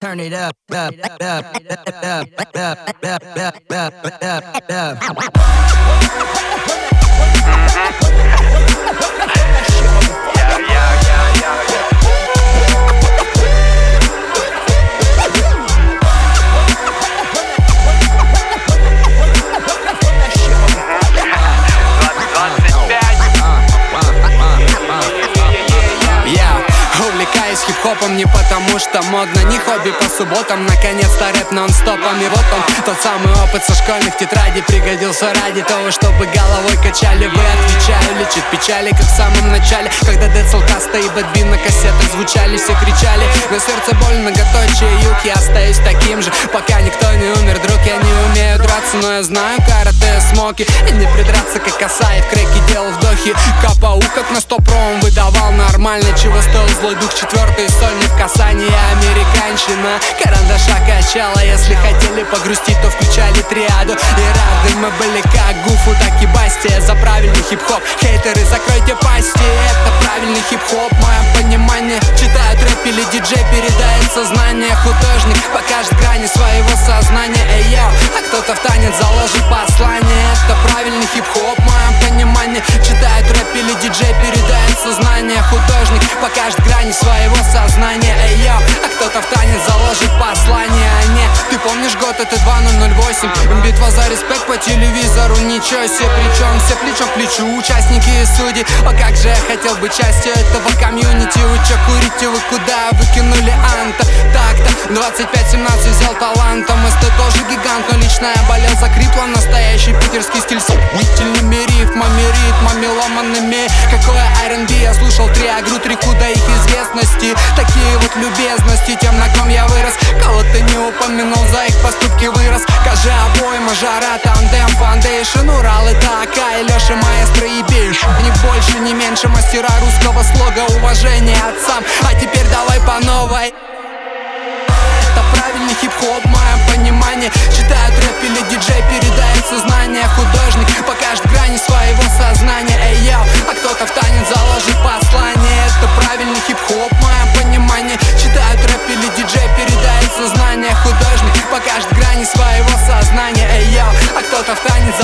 Turn it up, up, up, up, up, up, up, up. Увлекаюсь хип-хопом не потому что модно, не хобби по субботам, наконец-то рэп нон-стопом. И вот он, тот самый опыт со школьных тетрадей, пригодился ради того, чтобы головой качали. Вы, отвечаю, лечит печали, как в самом начале, когда Децл, Каста и Бэтби на кассетах звучали, все кричали. На сердце боль, многоточие, юг, я остаюсь таким же, пока никто не умер, друг. Я не умею драться, но я знаю карате, смоки, и не придраться, как Асаев, креки делал вдохи. КПУ как на 100-пром выдавал нормально, чего стоил злой дух, четвертый сольник в касании, американщина. Карандаша качала, если хотели погрустить, то включали триаду. И рады мы были как Гуфу, так и Бастия. За правильный хип-хоп, хейтеры, закройте пасти. Это правильный хип-хоп, мое понимание. Читают рэп или диджей, передает сознание. Художник покажет грани своего сознания. Эй, йо, а кто-то в танец заложит послание. Это правильный хип-хоп, мое понимание. Читают рэп или диджей, передает сознание. Художник покажет грани своего сознания. Эй, йо, а кто-то в танец заложит послание. Не, ты помнишь год, это 2008. Битва за респект по телевизору, ничего себе. Причем все плечом к плечу, участники и судьи. О, как же я хотел быть частью этого комьюнити. Вы чё курите, вы куда выкинули анта? Так-то, 25-17 взял талантом. СТ тоже гигант, но лично я болел за крипло. Настоящий питерский стиль с охуительными ритмами ломанными. Какое R&B, я слушал 3 агру, 3 куда их известности. Такие вот любезности тем, на ком я вырос. Кого ты не упомянул, за их поступки вырос. Кажи обойма, жара, тандем, фаундейшн. Урал и Такай, Леша, маэстро и бейш. Ни больше, ни меньше мастера русского слога. Уважение отцам, а теперь давай по новой. Это правильный хип-хоп, мое понимание. Читают рэп или диджей, передает сознание. Художник покажет грани своего сознания. Эй, йо, а кто-то в танец заложит послание. Это правильный хип-хоп, мое понимание. Читают рэп или диджей, передает сознание. Художник покажет грани своего сознания. Эй, йо, а кто-то в танец